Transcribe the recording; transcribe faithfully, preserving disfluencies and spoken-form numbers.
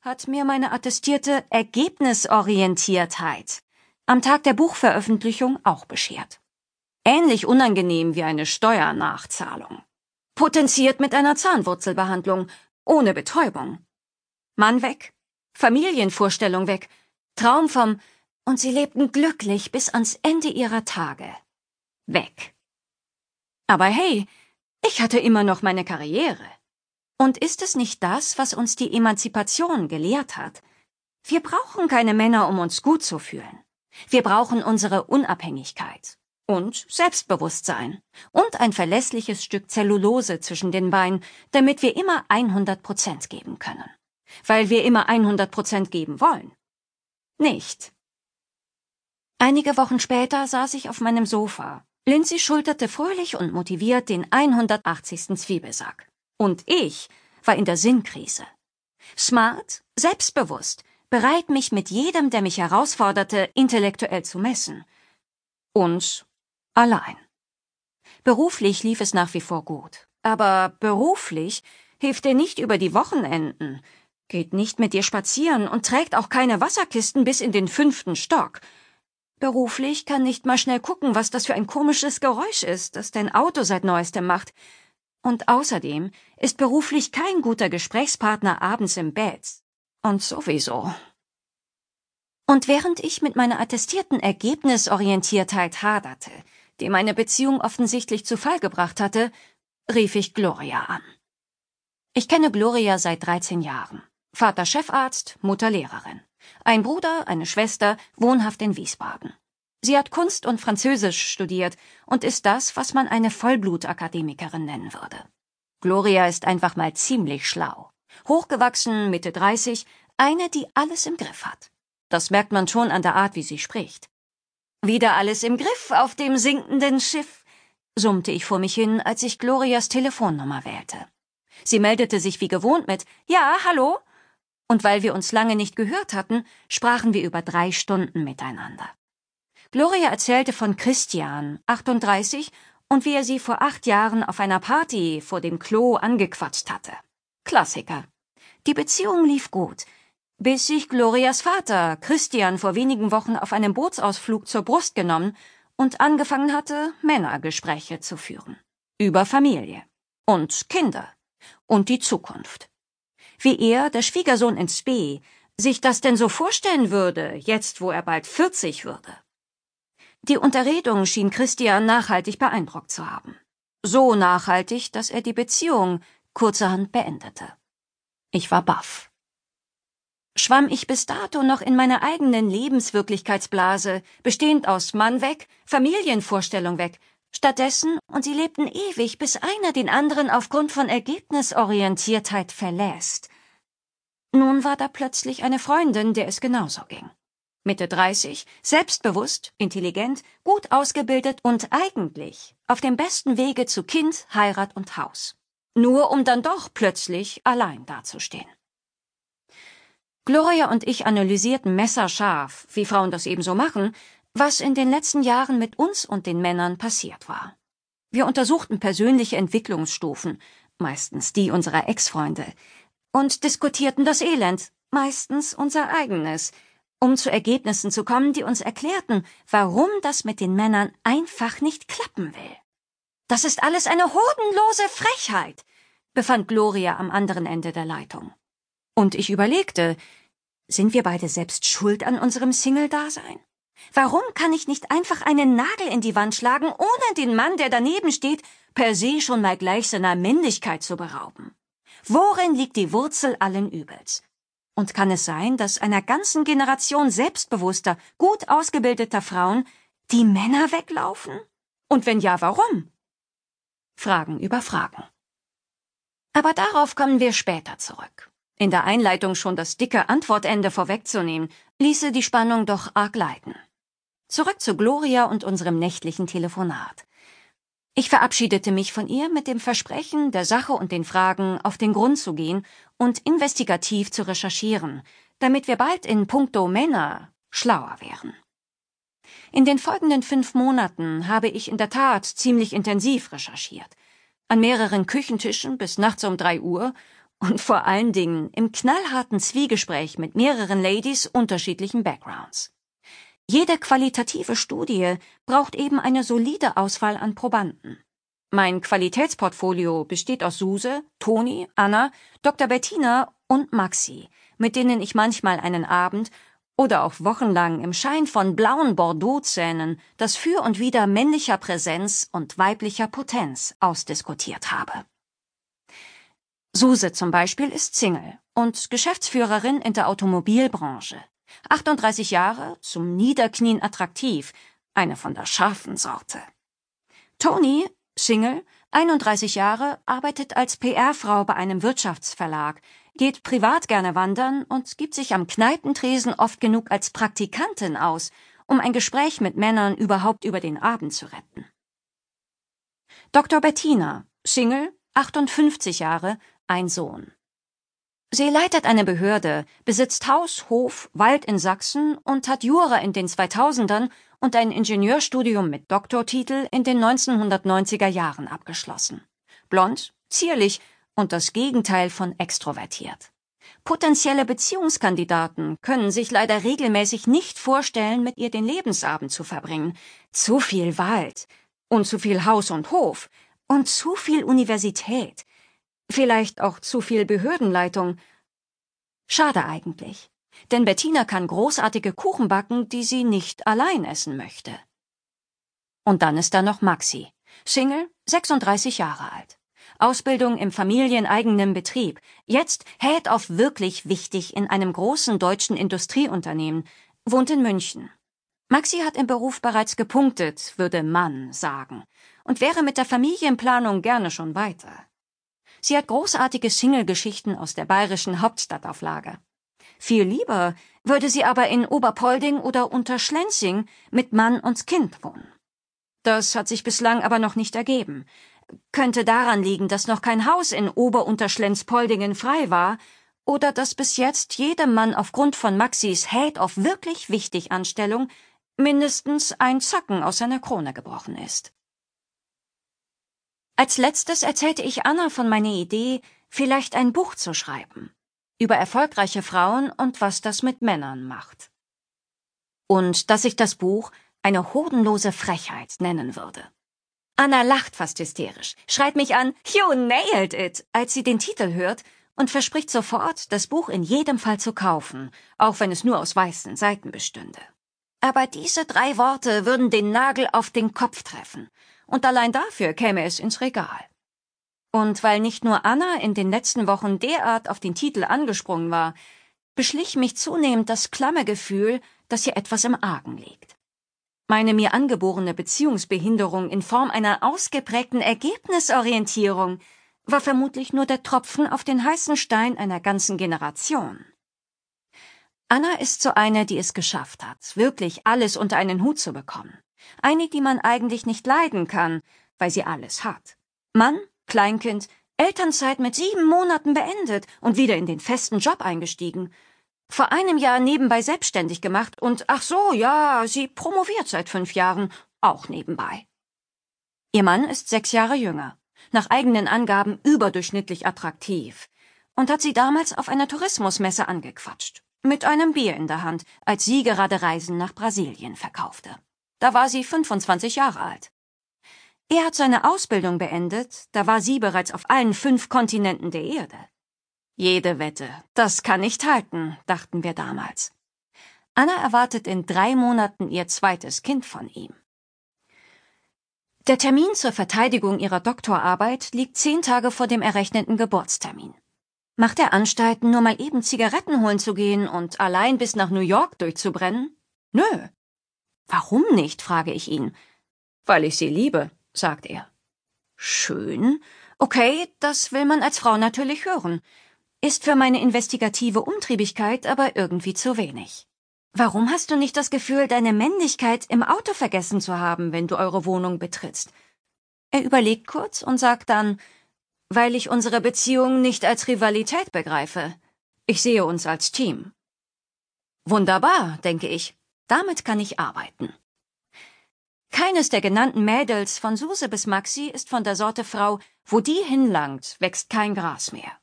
hat mir meine attestierte Ergebnisorientiertheit am Tag der Buchveröffentlichung auch beschert. Ähnlich unangenehm wie eine Steuernachzahlung. Potenziert mit einer Zahnwurzelbehandlung, ohne Betäubung. Mann weg, Familienvorstellung weg, Traum vom und sie lebten glücklich bis ans Ende ihrer Tage. Weg. Aber hey, ich hatte immer noch meine Karriere. Und ist es nicht das, was uns die Emanzipation gelehrt hat? Wir brauchen keine Männer, um uns gut zu fühlen. Wir brauchen unsere Unabhängigkeit und Selbstbewusstsein und ein verlässliches Stück Zellulose zwischen den Beinen, damit wir immer hundert Prozent geben können. Weil wir immer hundert Prozent geben wollen. Nicht. Einige Wochen später saß ich auf meinem Sofa. Lindsay schulterte fröhlich und motiviert den hundertachtzigsten Zwiebelsack. Und ich war in der Sinnkrise. Smart, selbstbewusst, bereit, mich mit jedem, der mich herausforderte, intellektuell zu messen. Und allein. Beruflich lief es nach wie vor gut. Aber beruflich hilft dir nicht über die Wochenenden, geht nicht mit dir spazieren und trägt auch keine Wasserkisten bis in den fünften Stock. Beruflich kann nicht mal schnell gucken, was das für ein komisches Geräusch ist, das dein Auto seit Neuestem macht. Und außerdem ist beruflich kein guter Gesprächspartner abends im Bett. Und sowieso. Und während ich mit meiner attestierten Ergebnisorientiertheit haderte, die meine Beziehung offensichtlich zu Fall gebracht hatte, rief ich Gloria an. Ich kenne Gloria seit dreizehn Jahren. Vater Chefarzt, Mutter Lehrerin. Ein Bruder, eine Schwester, wohnhaft in Wiesbaden. Sie hat Kunst und Französisch studiert und ist das, was man eine Vollblutakademikerin nennen würde. Gloria ist einfach mal ziemlich schlau. Hochgewachsen, Mitte dreißig, eine, die alles im Griff hat. Das merkt man schon an der Art, wie sie spricht. Wieder alles im Griff auf dem sinkenden Schiff, summte ich vor mich hin, als ich Glorias Telefonnummer wählte. Sie meldete sich wie gewohnt mit »Ja, hallo?« Und weil wir uns lange nicht gehört hatten, sprachen wir über drei Stunden miteinander. Gloria erzählte von Christian, achtunddreißig, und wie er sie vor acht Jahren auf einer Party vor dem Klo angequatscht hatte. Klassiker. Die Beziehung lief gut, bis sich Glorias Vater, Christian, vor wenigen Wochen auf einem Bootsausflug zur Brust genommen und angefangen hatte, Männergespräche zu führen. Über Familie und Kinder und die Zukunft. Wie er, der Schwiegersohn in Spee, sich das denn so vorstellen würde, jetzt wo er bald vierzig würde. Die Unterredung schien Christian nachhaltig beeindruckt zu haben. So nachhaltig, dass er die Beziehung kurzerhand beendete. Ich war baff. Schwamm ich bis dato noch in meiner eigenen Lebenswirklichkeitsblase, bestehend aus Mann weg, Familienvorstellung weg, stattdessen, und sie lebten ewig, bis einer den anderen aufgrund von Ergebnisorientiertheit verlässt. Nun war da plötzlich eine Freundin, der es genauso ging. Mitte dreißig, selbstbewusst, intelligent, gut ausgebildet und eigentlich auf dem besten Wege zu Kind, Heirat und Haus. Nur um dann doch plötzlich allein dazustehen. Gloria und ich analysierten messerscharf, wie Frauen das ebenso machen, was in den letzten Jahren mit uns und den Männern passiert war. Wir untersuchten persönliche Entwicklungsstufen, meistens die unserer Ex-Freunde, und diskutierten das Elend, meistens unser eigenes, um zu Ergebnissen zu kommen, die uns erklärten, warum das mit den Männern einfach nicht klappen will. Das ist alles eine hodenlose Frechheit, befand Gloria am anderen Ende der Leitung. Und ich überlegte, sind wir beide selbst schuld an unserem Single-Dasein? Warum kann ich nicht einfach einen Nagel in die Wand schlagen, ohne den Mann, der daneben steht, per se schon mal gleich seiner Männlichkeit zu berauben? Worin liegt die Wurzel allen Übels? Und kann es sein, dass einer ganzen Generation selbstbewusster, gut ausgebildeter Frauen die Männer weglaufen? Und wenn ja, warum? Fragen über Fragen. Aber darauf kommen wir später zurück. In der Einleitung schon das dicke Antwortende vorwegzunehmen, ließe die Spannung doch arg leiden. Zurück zu Gloria und unserem nächtlichen Telefonat. Ich verabschiedete mich von ihr mit dem Versprechen, der Sache und den Fragen auf den Grund zu gehen und investigativ zu recherchieren, damit wir bald in puncto Männer schlauer wären. In den folgenden fünf Monaten habe ich in der Tat ziemlich intensiv recherchiert. An mehreren Küchentischen bis nachts um drei Uhr Und vor allen Dingen im knallharten Zwiegespräch mit mehreren Ladies unterschiedlichen Backgrounds. Jede qualitative Studie braucht eben eine solide Auswahl an Probanden. Mein Qualitätsportfolio besteht aus Suse, Toni, Anna, Doktor Bettina und Maxi, mit denen ich manchmal einen Abend oder auch wochenlang im Schein von blauen Bordeaux-Zähnen das Für und Wider männlicher Präsenz und weiblicher Potenz ausdiskutiert habe. Suse zum Beispiel ist Single und Geschäftsführerin in der Automobilbranche. achtunddreißig Jahre, zum Niederknien attraktiv, eine von der scharfen Sorte. Toni, Single, einunddreißig Jahre, arbeitet als P R-Frau bei einem Wirtschaftsverlag, geht privat gerne wandern und gibt sich am Kneipentresen oft genug als Praktikantin aus, um ein Gespräch mit Männern überhaupt über den Abend zu retten. Doktor Bettina, Single, achtundfünfzig Jahre, ein Sohn. Sie leitet eine Behörde, besitzt Haus, Hof, Wald in Sachsen und hat Jura in den zweitausendern und ein Ingenieurstudium mit Doktortitel in den neunzehnhundertneunziger Jahren abgeschlossen. Blond, zierlich und das Gegenteil von extrovertiert. Potenzielle Beziehungskandidaten können sich leider regelmäßig nicht vorstellen, mit ihr den Lebensabend zu verbringen. Zu viel Wald und zu viel Haus und Hof und zu viel Universität. Vielleicht auch zu viel Behördenleitung. Schade eigentlich, denn Bettina kann großartige Kuchen backen, die sie nicht allein essen möchte. Und dann ist da noch Maxi, Single, sechsunddreißig Jahre alt. Ausbildung im familieneigenen Betrieb, jetzt Head of wirklich wichtig in einem großen deutschen Industrieunternehmen, wohnt in München. Maxi hat im Beruf bereits gepunktet, würde man sagen, und wäre mit der Familienplanung gerne schon weiter. Sie hat großartige Single-Geschichten aus der bayerischen Hauptstadt auf Lager. Viel lieber würde sie aber in Oberpolding oder Unterschlenzing mit Mann und Kind wohnen. Das hat sich bislang aber noch nicht ergeben. Könnte daran liegen, dass noch kein Haus in Ober-Unterschlenz-Poldingen frei war oder dass bis jetzt jedem Mann aufgrund von Maxis Head of wirklich wichtig Anstellung mindestens ein Zacken aus seiner Krone gebrochen ist. Als letztes erzählte ich Anna von meiner Idee, vielleicht ein Buch zu schreiben. Über erfolgreiche Frauen und was das mit Männern macht. Und dass ich das Buch eine hodenlose Frechheit nennen würde. Anna lacht fast hysterisch, schreit mich an, "You nailed it", als sie den Titel hört und verspricht sofort, das Buch in jedem Fall zu kaufen, auch wenn es nur aus weißen Seiten bestünde. Aber diese drei Worte würden den Nagel auf den Kopf treffen. Und allein dafür käme es ins Regal. Und weil nicht nur Anna in den letzten Wochen derart auf den Titel angesprungen war, beschlich mich zunehmend das klamme Gefühl, dass hier etwas im Argen liegt. Meine mir angeborene Beziehungsbehinderung in Form einer ausgeprägten Ergebnisorientierung war vermutlich nur der Tropfen auf den heißen Stein einer ganzen Generation. Anna ist so eine, die es geschafft hat, wirklich alles unter einen Hut zu bekommen. Eine, die man eigentlich nicht leiden kann, weil sie alles hat. Mann, Kleinkind, Elternzeit mit sieben Monaten beendet und wieder in den festen Job eingestiegen. Vor einem Jahr nebenbei selbstständig gemacht und ach so, ja, sie promoviert seit fünf Jahren, auch nebenbei. Ihr Mann ist sechs Jahre jünger, nach eigenen Angaben überdurchschnittlich attraktiv und hat sie damals auf einer Tourismusmesse angequatscht, mit einem Bier in der Hand, als sie gerade Reisen nach Brasilien verkaufte. Da war sie fünfundzwanzig Jahre alt. Er hat seine Ausbildung beendet, da war sie bereits auf allen fünf Kontinenten der Erde. Jede Wette, das kann nicht halten, dachten wir damals. Anna erwartet in drei Monaten ihr zweites Kind von ihm. Der Termin zur Verteidigung ihrer Doktorarbeit liegt zehn Tage vor dem errechneten Geburtstermin. Macht er Anstalten, nur mal eben Zigaretten holen zu gehen und allein bis nach New York durchzubrennen? Nö. Warum nicht, frage ich ihn. Weil ich sie liebe, sagt er. Schön. Okay, das will man als Frau natürlich hören. Ist für meine investigative Umtriebigkeit aber irgendwie zu wenig. Warum hast du nicht das Gefühl, deine Männlichkeit im Auto vergessen zu haben, wenn du eure Wohnung betrittst? Er überlegt kurz und sagt dann, weil ich unsere Beziehung nicht als Rivalität begreife. Ich sehe uns als Team. Wunderbar, denke ich. Damit kann ich arbeiten. Keines der genannten Mädels, von Suse bis Maxi, ist von der Sorte Frau, wo die hinlangt, wächst kein Gras mehr.